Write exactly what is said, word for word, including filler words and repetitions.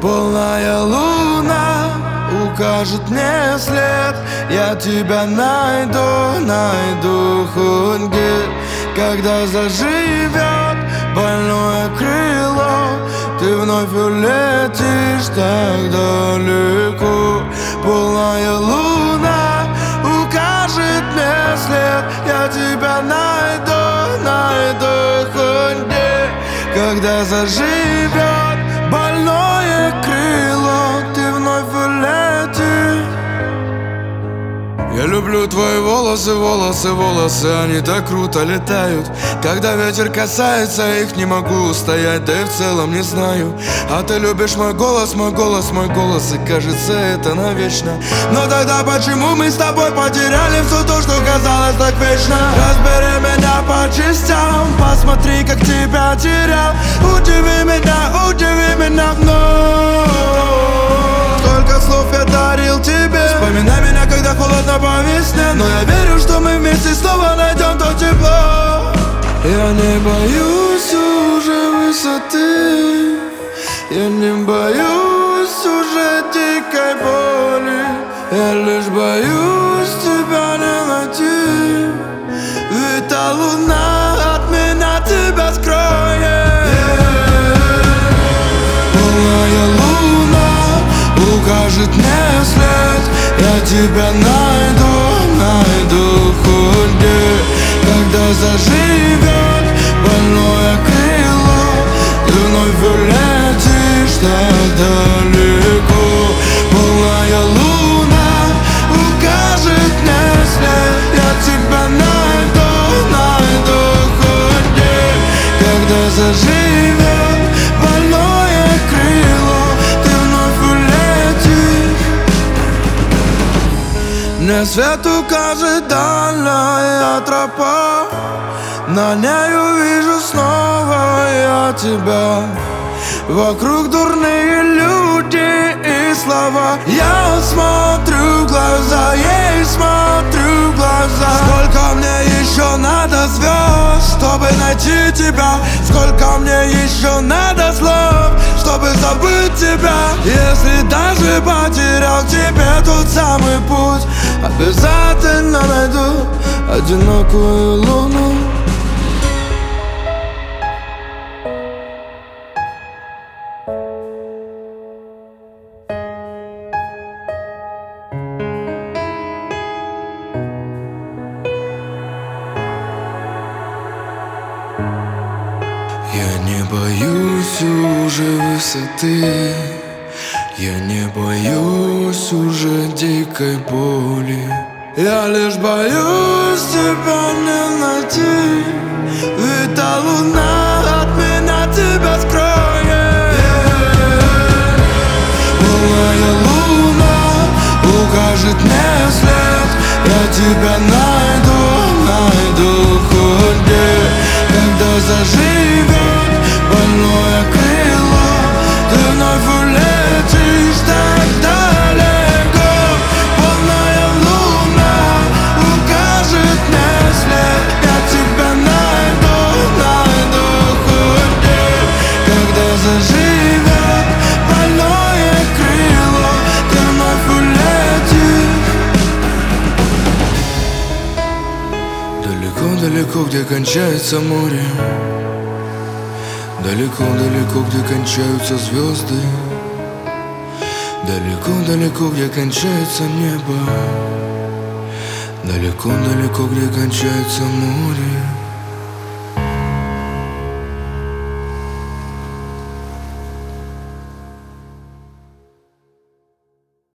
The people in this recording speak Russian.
Полная луна укажет мне след. Я тебя найду, найду хоть где. Когда заживет больное крыло, ты вновь улетишь так далеко. Полная луна укажет мне след. Я тебя найду, найду хоть где. Когда заживет больное крыло, ты вновь улетишь. Я люблю твои волосы, волосы, волосы, они так круто летают. Когда ветер касается их, не могу устоять, да и в целом не знаю. А ты любишь мой голос, мой голос, мой голос, и кажется это навечно. Но тогда почему мы с тобой потеряли все то, что казалось так вечно? Разбери меня по частям, посмотри, как тебя терял. Удиви меня, удиви меня вновь. Сколько слов я дарил тебе. Вспоминай меня, когда холодно по весне. Но я верю, что мы вместе снова найдем то тепло. Я не боюсь уже высоты. Я не боюсь уже дикой боли. Я лишь боюсь тебя не найти. Ведь та луна от меня тебя скроет. Полная луна укажет мне след. Я тебя найду, найду хоть где. Когда заживет больное крыло, ты вновь улетишь так далеко. Полная луна укажет мне след. Я тебя найду, найду хоть где. Когда заживет больное крыло, ты вновь улетишь. Мне свет укажет дальняя тропа. На ней увижу снова я тебя. Вокруг дурные люди и слова. Я смотрю в глаза, ей смотрю в глаза. Сколько мне еще надо звезд, чтобы найти тебя? Сколько мне еще надо слов, чтобы забыть тебя? Если даже потерял тебе тот самый путь, обязательно найду одинокую луну. Я не боюсь уже высоты. Я не боюсь уже дикой боли. Я лишь боюсь тебя не найти. Ведь та луна от меня тебя скроет. Полная луна укажет мне след. Я тебя найду, найду хоть где. Когда заживет больное крыло, ты вновь улетишь так далеко. Полная луна укажет мне след. Я тебя найду, найду хоть где. Когда заживет больное крыло, ты вновь улетишь. Далеко-далеко, где кончается море. Далеко-далеко, где кончаются звезды. Далеко-далеко, где кончается небо. Далеко-далеко, где кончается море.